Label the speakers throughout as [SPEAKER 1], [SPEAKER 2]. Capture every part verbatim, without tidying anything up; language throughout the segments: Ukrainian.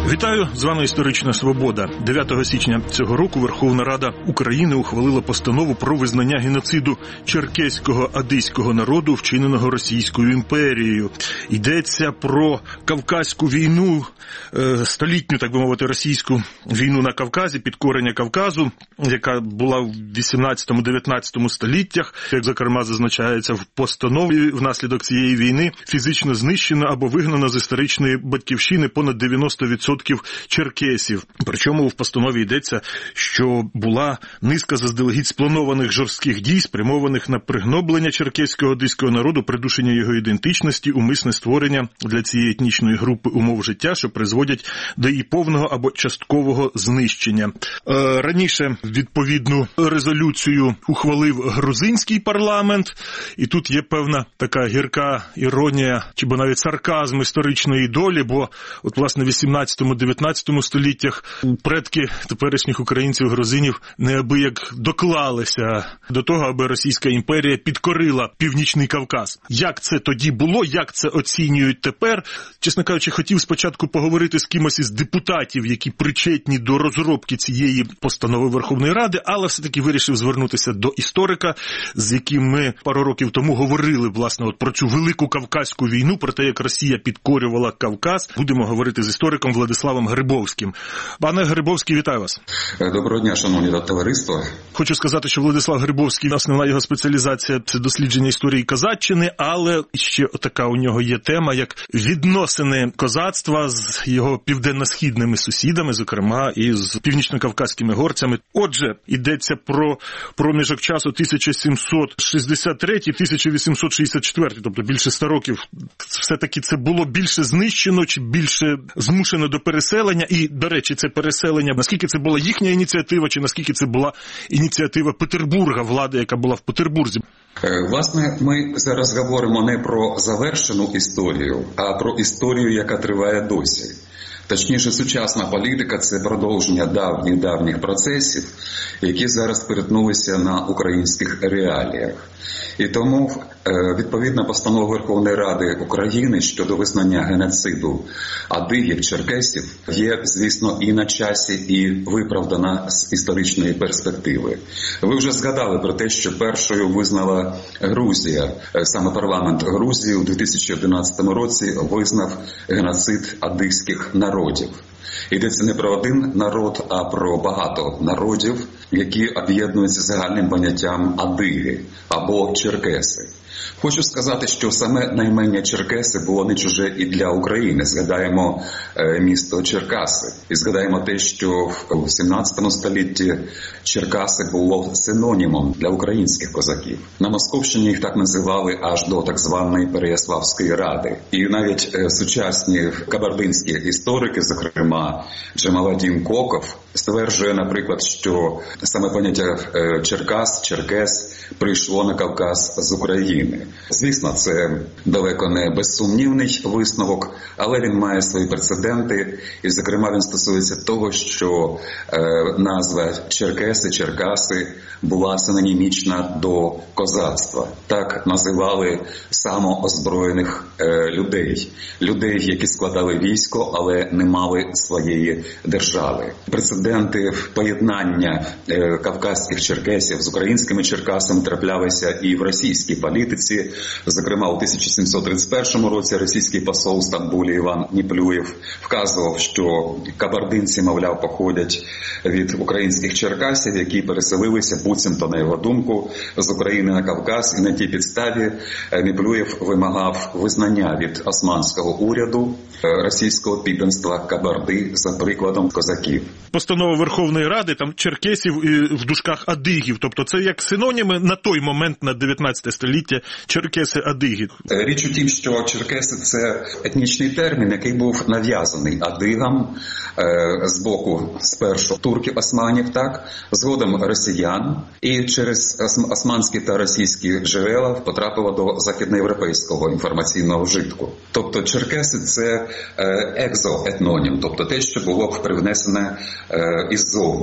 [SPEAKER 1] Вітаю, з вами «Історична Свобода». дев'ятого січня цього року Верховна Рада України ухвалила постанову про визнання геноциду черкеського адиського народу, вчиненого Російською імперією. Йдеться про Кавказьку війну, столітню, так би мовити, російську війну на Кавказі, підкорення Кавказу, яка була в вісімнадцятому-дев'ятнадцятому століттях, як, зокрема, зазначається в постанові, внаслідок цієї війни фізично знищено або вигнано з історичної батьківщини понад дев'яносто відсотків черкесів. Причому в постанові йдеться, що була низка заздалегідь спланованих жорстких дій, спрямованих на пригноблення черкеського адиського народу, придушення його ідентичності, умисне створення для цієї етнічної групи умов життя, що призводять до її повного або часткового знищення. Е, раніше відповідну резолюцію ухвалив грузинський парламент, і тут є певна така гірка іронія, чи бо навіть сарказм історичної долі, бо от, власне, в вісімнадцятому-дев'ятнадцятому століттях предки теперішніх українців-грузинів неабияк доклалися до того, аби Російська імперія підкорила Північний Кавказ. Як це тоді було, як це оцінюють тепер? Чесно кажучи, хотів спочатку поговорити з кимось із депутатів, які причетні до розробки цієї постанови Верховної Ради, але все-таки вирішив звернутися до історика, з яким ми пару років тому говорили, власне, от про цю велику Кавказьку війну, про те, як Росія підкорювала Кавказ. Будемо говорити з істориком Владиславом Грибовським. Пане Грибовський, вітаю вас.
[SPEAKER 2] Доброго дня, шановні товариство.
[SPEAKER 1] Хочу сказати, що Владислав Грибовський, основна його спеціалізація – це дослідження історії козаччини, але ще така у нього є тема, як відносини козацтва з його південно-східними сусідами, зокрема і з північно-кавказькими горцями. Отже, йдеться про проміжок часу тисяча сімсот шістдесят третій - тисяча вісімсот шістдесят четвертий, тобто більше ста років. Все-таки це було більше знищено чи більше змушено до переселення? І, до речі, це переселення, наскільки це була їхня ініціатива, чи наскільки це була ініціатива Петербурга, влади, яка була в Петербурзі?
[SPEAKER 2] Власне, ми зараз говоримо не про завершену історію, а про історію, яка триває досі. Точніше, сучасна політика – це продовження давніх-давніх процесів, які зараз перетнулися на українських реаліях. І тому відповідна постанова Верховної Ради України щодо визнання геноциду адигів, черкесів є, звісно, і на часі, і виправдана з історичної перспективи. Ви вже згадали про те, що першою визнала Грузія, саме парламент Грузії у дві тисячі одинадцятому році визнав геноцид адигських народів. Йдеться не про один народ, а про багато народів, які об'єднуються загальним поняттям адиги або черкеси. Хочу сказати, що саме наймення Черкеси було не чуже і для України. Згадаємо е, місто Черкаси. І згадаємо те, що в сімнадцятому столітті Черкаси було синонімом для українських козаків. На Московщині їх так називали аж до так званої Переяславської ради. І навіть е, сучасні кабардинські історики, зокрема Джамаладдін Коков, стверджує, наприклад, що саме поняття е, Черкас, Черкес прийшло на Кавказ з України. Звісно, це далеко не безсумнівний висновок, але він має свої прецеденти, і, зокрема, він стосується того, що е, назва Черкеси, Черкаси була синонімічна до козацтва. Так називали самоозброєних е, людей. Людей, які складали військо, але не мали своєї держави. Прецеденти поєднання е, кавказьких черкесів з українськими черкасами траплялися і в російській політиці. Зокрема, у тисяча сімсот тридцять першому році російський посол в Стамбулі Іван Ніплюєв вказував, що кабардинці, мовляв, походять від українських черкасів, які переселилися, буцімто, на його думку, з України на Кавказ. І на тій підставі Ніплюєв вимагав визнання від османського уряду російського підданства Кабарди за прикладом козаків.
[SPEAKER 1] Постанова Верховної Ради, там черкесів і в дужках адигів, тобто це як синоніми на той момент, на дев'ятнадцяте століття, черкеси-адиги.
[SPEAKER 2] Річ у тім, що черкеси – це етнічний термін, який був нав'язаний адигам е, з боку спершу турків-османів, так, згодом росіян, і через османські та російські джерела потрапило до західноєвропейського інформаційного вжитку. Тобто черкеси – це е, екзоетнонім, тобто те, що було привнесене е, іззовні.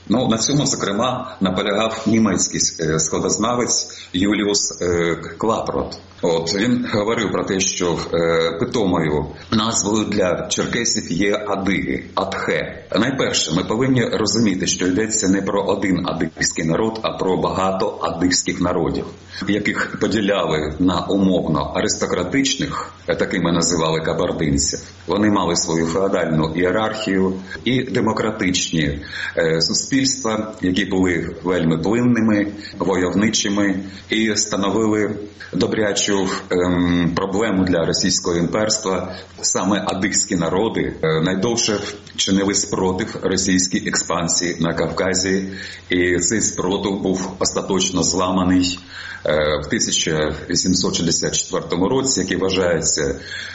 [SPEAKER 2] Ну, на цьому, зокрема, наполягав німецький складознавець Юліус Клапрот. От, він говорив про те, що е, питомою назвою для черкесів є адиги, адхе. Найперше, ми повинні розуміти, що йдеться не про один адигський народ, а про багато адигських народів, яких поділяли на умовно аристократичних, такими називали кабардинців. Вони мали свою феодальну ієрархію і демократичні е, суспільства, які були вельми плинними, войовничими і становили добрячу ем, проблему для російського імперства. Саме адигські народи е, найдовше чинили спротив російській експансії на Кавказі, і цей спротив був остаточно зламаний е, в тисяча вісімсот шістдесят четвертому році, який вважається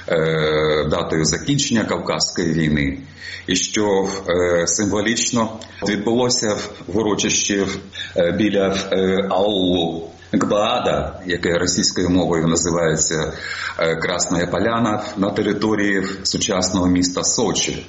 [SPEAKER 2] е, датою закінчення Кавказської війни, і що е, символічно відбулося в урочищі е, біля е, аулу Гбаада, яке російською мовою називається Красна Поляна, на території сучасного міста Сочі.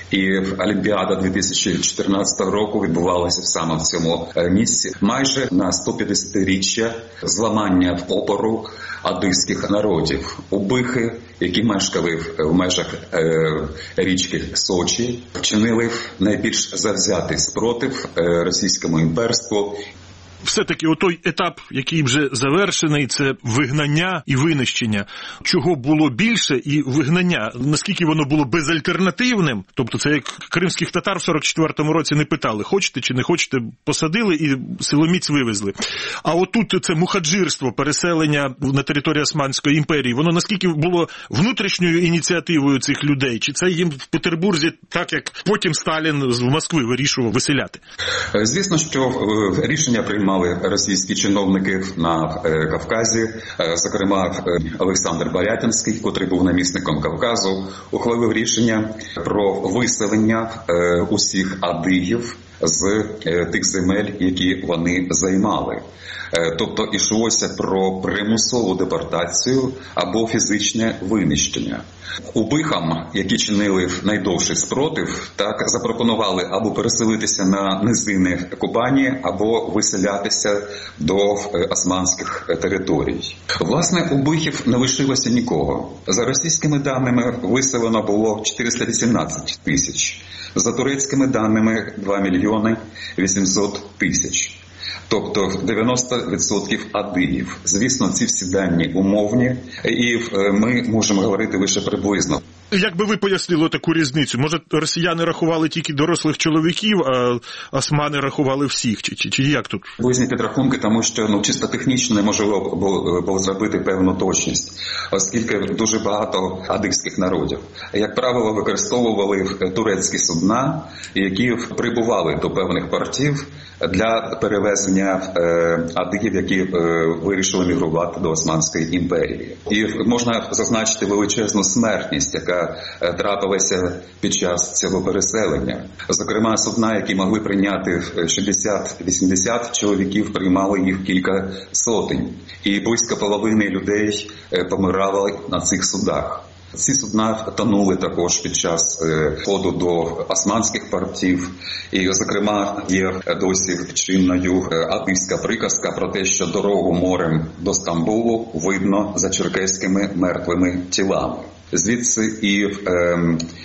[SPEAKER 2] І Олімпіада дві тисячі чотирнадцятого року відбувалася саме в цьому місці. Майже на сто п'ятдесятиріччя зламання в опору адигських народів. Убихи, які мешкали в межах е, річки Сочі, вчинили найбільш завзятий спротив е, російському імперству.
[SPEAKER 1] Все-таки отой етап, який вже завершений, це вигнання і винищення. Чого було більше і вигнання, наскільки воно було безальтернативним, тобто це як кримських татар в сорок четвертому році не питали, хочете чи не хочете, посадили і силоміць вивезли. А отут це мухаджирство, переселення на територію Османської імперії, воно наскільки було внутрішньою ініціативою цих людей, чи це їм в Петербурзі, так як потім Сталін з Москви вирішував виселяти?
[SPEAKER 2] Звісно, що рішення приймали мали російські чиновники на Кавказі, зокрема Олександр Борятинський, котрий був намісником Кавказу, ухвалив рішення про виселення усіх адигів з тих земель, які вони займали. Тобто йшлося про примусову депортацію або фізичне винищення. Убихам, які чинили найдовший спротив, так запропонували або переселитися на низини Кубані, або виселятися до османських територій. Власне, убихів не лишилося нікого. За російськими даними виселено було чотириста вісімнадцять тисяч, за турецькими даними два мільйони вісімсот тисяч. Тобто дев'яносто відсотків адигів. Звісно, ці всі дані умовні, і ми можемо говорити лише приблизно.
[SPEAKER 1] Як би ви пояснили таку різницю? Може, росіяни рахували тільки дорослих чоловіків, а османи рахували всіх? Чи, чи, чи як тут?
[SPEAKER 2] Близні підрахунки, тому що ну, чисто технічно неможливо було, було зробити певну точність, оскільки дуже багато адигських народів. Як правило, використовували турецькі судна, які прибували до певних портів для перевезення е, адигів, які е, вирішили мігрувати до Османської імперії. І можна зазначити величезну смертність, яка трапилася під час цього переселення. Зокрема, судна, які могли прийняти шістдесят-вісімдесят чоловіків, приймали їх кілька сотень. І близько половини людей помирали на цих судах. Ці судна тонули також під час ходу до османських портів. І, зокрема, є досі чинною адигська приказка про те, що дорогу морем до Стамбулу видно за черкеськими мертвими тілами. Звідси і е,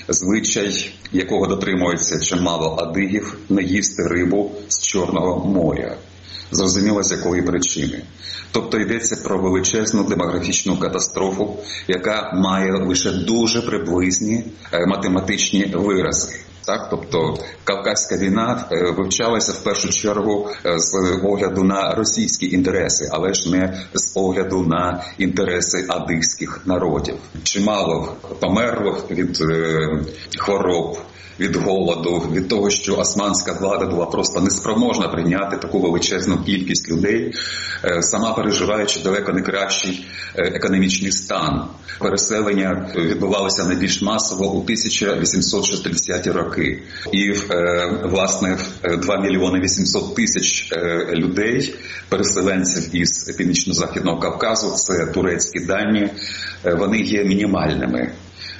[SPEAKER 2] звичай, якого дотримується чимало адигів, не їсти рибу з Чорного моря. Зрозуміло, з якої причини. Тобто йдеться про величезну демографічну катастрофу, яка має лише дуже приблизні е, математичні вирази. Так, тобто Кавказька війна вивчалася в першу чергу з огляду на російські інтереси, але ж не з огляду на інтереси адигських народів. Чимало померло від е, хвороб, від голоду, від того, що османська влада була просто неспроможна прийняти таку величезну кількість людей, сама переживаючи далеко не кращий економічний стан. Переселення відбувалося найбільш масово у тисяча вісімсот шістдесяті роки. І, власне, два мільйони вісімсот тисяч людей, переселенців із Північно-Західного Кавказу, це турецькі дані, вони є мінімальними.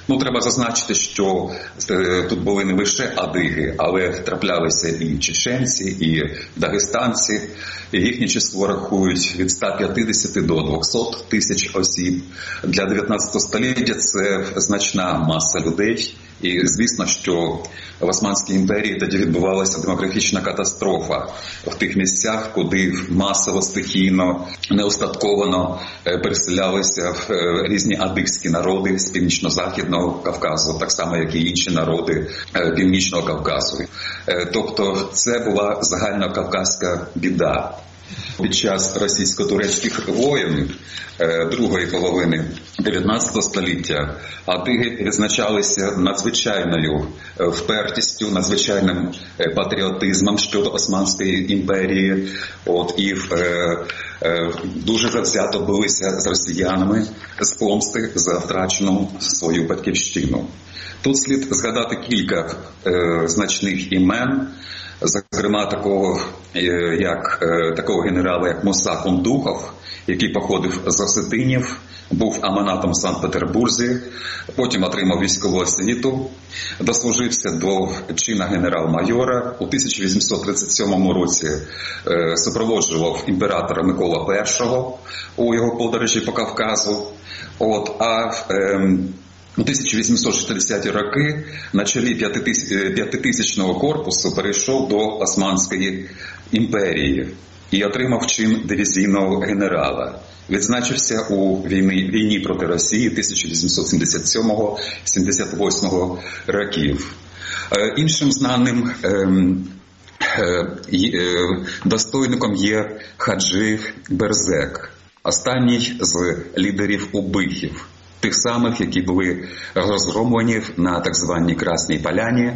[SPEAKER 2] Ну, треба зазначити, що тут були не лише адиги, але траплялися і чеченці, і дагестанці. І їхнє число рахують від ста п'ятдесяти до двохсот тисяч осіб. Для дев'ятнадцятого століття це значна маса людей. І звісно, що в Османській імперії тоді відбувалася демографічна катастрофа в тих місцях, куди масово, стихійно, неостатковано переселялися різні адигські народи з Північно-Західного Кавказу, так само, як і інші народи Північного Кавказу. Тобто це була загальнокавказька біда. Під час російсько-турецьких воєн другої половини дев'ятнадцятого століття адиги відзначалися надзвичайною впертістю, надзвичайним патріотизмом щодо Османської імперії. От, і е, е, дуже завзято билися з росіянами з помсти за втрачену свою батьківщину. Тут слід згадати кілька е, значних імен, зокрема такого, як, такого генерала, як Муса Кундухов, який походив з Осетинів, був аманатом в Санкт-Петербурзі, потім отримав військову освіту, дослужився до чина генерал-майора. У тисяча вісімсот тридцять сьомому році е, супроводжував імператора Микола Першого у його подорожі по Кавказу. От, а е, у тисяча вісімсот шістдесяті роки на чолі п'ятитисячного корпусу перейшов до Османської імперії і отримав чин дивізійного генерала. Відзначився у війні, війні проти Росії тисяча вісімсот сімдесят сьомого - сімдесят восьмого років. Е, іншим знаним е, е, достойником є Хаджи Берзек, останній з лідерів убихів. Тих самих, які були розгромлені на так званій Красній Поляні,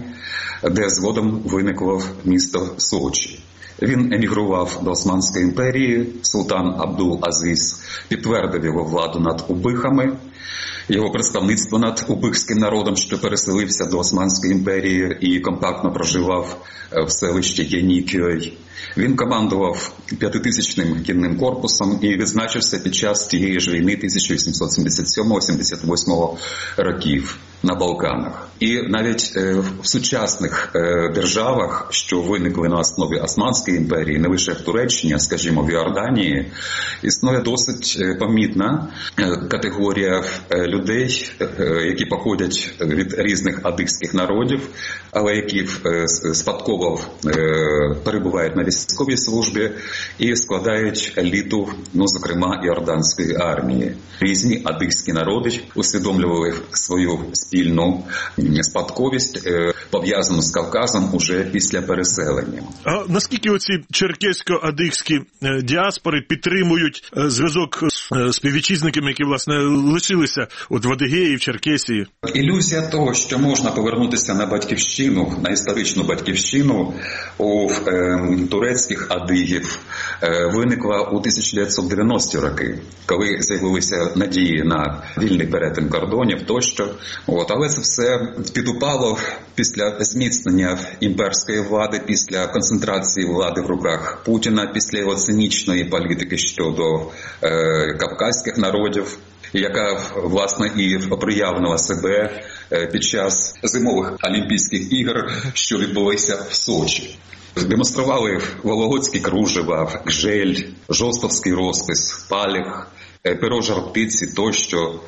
[SPEAKER 2] де згодом виникло місто Сочі. Він емігрував до Османської імперії, султан Абдул-Азіз підтвердив його владу над убихами, його представництво над убихським народом, що переселився до Османської імперії і компактно проживав в селищі Єнікіой. Він командував п'ятитисячним кінним корпусом і відзначився під час тієї ж війни тисяча вісімсот сімдесят сьомого - сімдесят восьмого років на Балканах. І навіть в сучасних державах, що виникли на основі Османської імперії, не лише в Туреччині, а, скажімо, в Йорданії, існує досить помітна категорія людей, які походять від різних адигських народів, але які спадково перебувають на військовій службі і складають еліту, ну, зокрема, йорданської армії. Різні адигські народи усвідомлювали свою спільну спадковість, пов'язану з Кавказом уже після переселення.
[SPEAKER 1] А наскільки оці черкесько-адигські діаспори підтримують зв'язок з співвітчизниками, які, власне, лишилися от в Адигеї, в Черкесії?
[SPEAKER 2] Ілюзія того, що можна повернутися на батьківщину, на історичну батьківщину у е, турецьких адигів е, виникла у тисяча дев'ятсот дев'яності роки, коли з'явилися надії на вільний перетин кордонів тощо. От, але це все підупало після зміцнення імперської влади, після концентрації влади в руках Путіна, після його цинічної політики щодо е, кавказьких народів, яка, власне, і проявила себе під час зимових Олімпійських ігор, що відбулися в Сочі. Демонстрували вологодські кружева, гжель, жостовський розпис, паліх, перо жар-птиці тощо.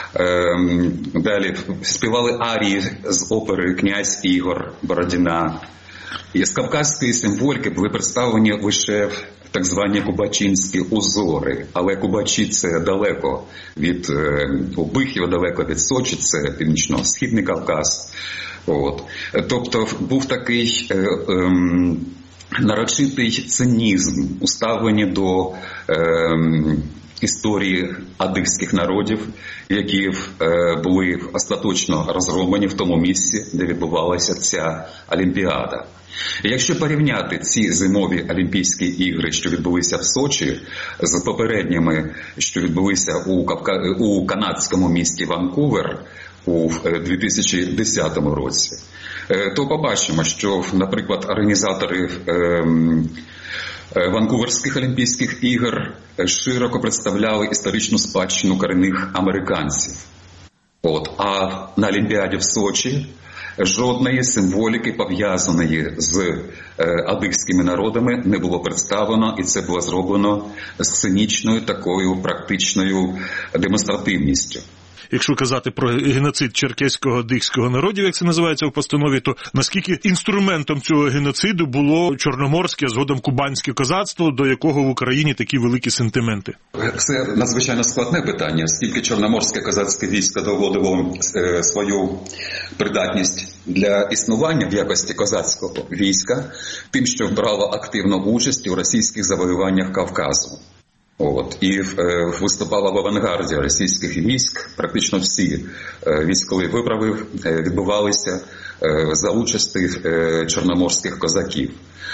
[SPEAKER 2] Далі співали арії з опери «Князь Ігор» Бородіна. І з кавказької символіки були представлені лише так звані кубачинські узори. Але Кубачі – це далеко від е, убихів, далеко від Сочі, це північно-східний Кавказ. От. Тобто був такий е, е, нарочитий цинізм у ставленні до е, історії адигських народів, які е, були остаточно розгромлені в тому місці, де відбувалася ця Олімпіада. І якщо порівняти ці зимові Олімпійські ігри, що відбулися в Сочі, з попередніми, що відбулися у, Кавка... у канадському місті Ванкувер у дві тисячі десятому році, то побачимо, що, наприклад, організатори ем... Ванкуверських Олімпійських ігор широко представляли історичну спадщину корінних американців. От, а на Олімпіаді в Сочі жодної символіки, пов'язаної з е, адигськими народами, не було представлено, і це було зроблено з цинічною такою практичною демонстративністю.
[SPEAKER 1] Якщо казати про геноцид черкеського адигського народів, як це називається в постанові, то наскільки інструментом цього геноциду було чорноморське, а згодом кубанське козацтво, до якого в Україні такі великі сентименти?
[SPEAKER 2] Це надзвичайно складне питання, оскільки чорноморське козацьке військо доводило е, свою придатність для існування в якості козацького війська тим, що брало активну участь у російських завоюваннях Кавказу. От, і е, виступала в авангарді російських військ. Практично всі е, військові виправи е, відбувалися е, за участі е, чорноморських козаків.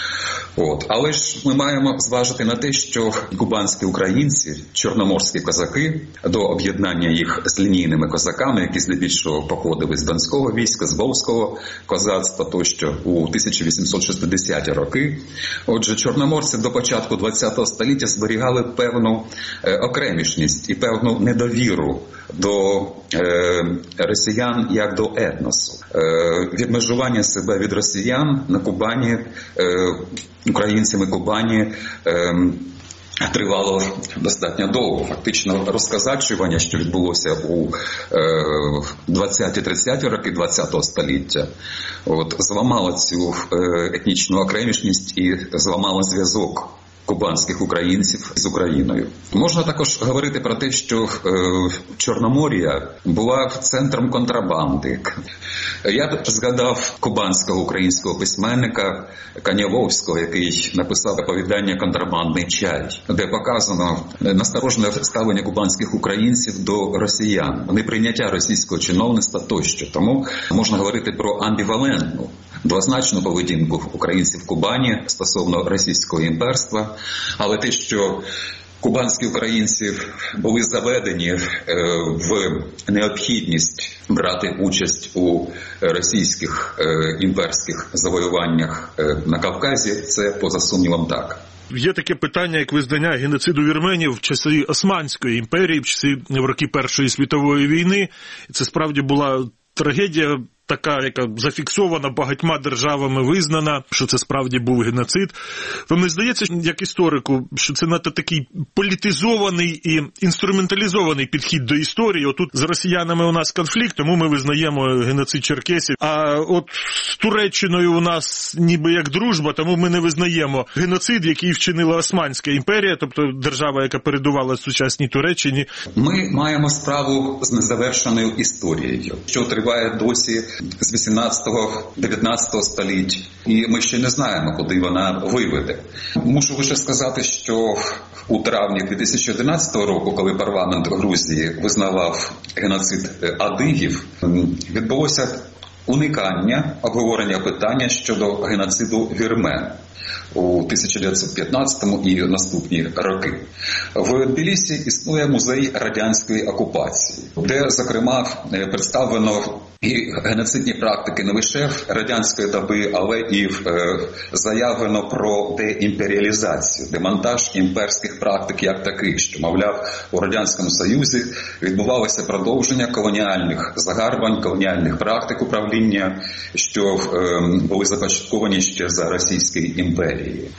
[SPEAKER 2] От. Але ж ми маємо зважити на те, що кубанські українці, чорноморські козаки, до об'єднання їх з лінійними козаками, які здебільшого походили з Донського війська, з Волзького козацтва тощо у тисяча вісімсот шістдесяті роки. Отже, чорноморці до початку ХХ століття зберігали певну е, окремішність і певну недовіру до е, росіян як до етносу. Е, відмежування себе від росіян на Кубані, е, українцями Кубані, е, тривало достатньо довго. Фактично розказачування, що відбулося у двадцяті-тридцяті роки ХХ століття, от, зламало цю е, етнічну окремішність і зламало зв'язок кубанських українців з Україною. Можна також говорити про те, що е, Чорномор'я була центром контрабанди. Я згадав кубанського українського письменника Канявовського, який написав оповідання «Контрабандний чай», де показано насторожне ставлення кубанських українців до росіян, неприйняття російського чиновництва тощо. Тому можна говорити про амбівалентну, двозначну поведінку українців в Кубані стосовно російського імперства, але те, що кубанські українці були заведені в необхідність брати участь у російських імперських завоюваннях на Кавказі, це поза сумнівом так.
[SPEAKER 1] Є таке питання, як визнання геноциду вірменів в часи Османської імперії, в часи в роки Першої світової війни. Це справді була трагедія, така, яка зафіксована багатьма державами, визнана, що це справді був геноцид. Вам не здається, як історику, що це надто такий політизований і інструменталізований підхід до історії? Отут з росіянами у нас конфлікт, тому ми визнаємо геноцид черкесів. А от з Туреччиною у нас ніби як дружба, тому ми не визнаємо геноцид, який вчинила Османська імперія, тобто держава, яка передувала сучасній Туреччині.
[SPEAKER 2] Ми маємо справу з незавершеною історією, що триває досі з вісімнадцятого-дев'ятнадцятого століть, і ми ще не знаємо, куди вона виведе. Мушу лише сказати, що у травні дві тисячі одинадцятого року, коли парламент Грузії визнавав геноцид адигів, відбулося уникання обговорення питання щодо геноциду вірмен у тисяча дев'ятсот п'ятнадцятому і наступні роки. В Тбілісі існує музей радянської окупації, де, зокрема, представлено і геноцидні практики не лише радянської доби, але і е, заявлено про деімперіалізацію, демонтаж імперських практик як таких, що, мовляв, у Радянському Союзі відбувалося продовження колоніальних загарбань, колоніальних практик управління, що е, були започатковані ще за Російської імперії.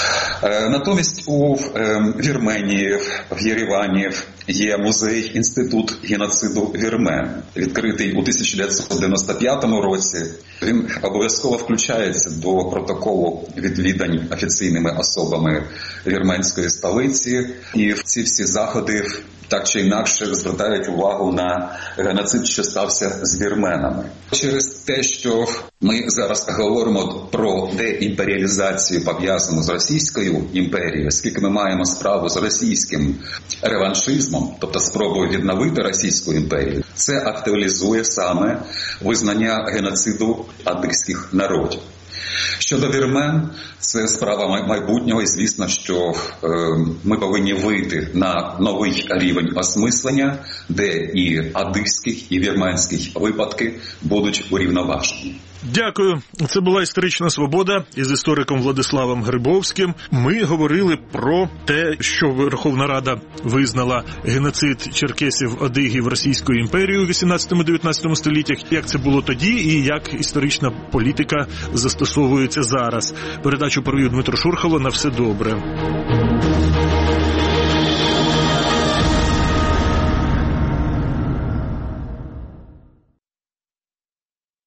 [SPEAKER 2] Е, натомість у е, Вірменії, в Єревані є музей «Інститут геноциду вірмен», відкритий у тисяча дев'ятсот дев'яносто п'ятому році. Він обов'язково включається до протоколу відвідань офіційними особами вірменської столиці. І ці всі заходи так чи інакше звертають увагу на геноцид, що стався з вірменами. Через те, що ми зараз говоримо про деімперіалізацію, пов'язану з Російською імперією, оскільки ми маємо справу з російським реваншизмом, тобто спробою відновити Російську імперію, це актуалізує саме визнання геноциду адигських народів. Щодо вірмен, це справа майбутнього, і звісно, що е, ми повинні вийти на новий рівень осмислення, де і адигських, і вірменських випадки будуть урівноважені.
[SPEAKER 1] Дякую. Це була «Історична свобода» із істориком Владиславом Грибовським. Ми говорили про те, що Верховна Рада визнала геноцид черкесів-адигів Російською імперією у вісімнадцятому-дев'ятнадцятому століттях, як це було тоді і як історична політика застосовується зараз. Передачу провів Дмитро Шурхало. На все добре.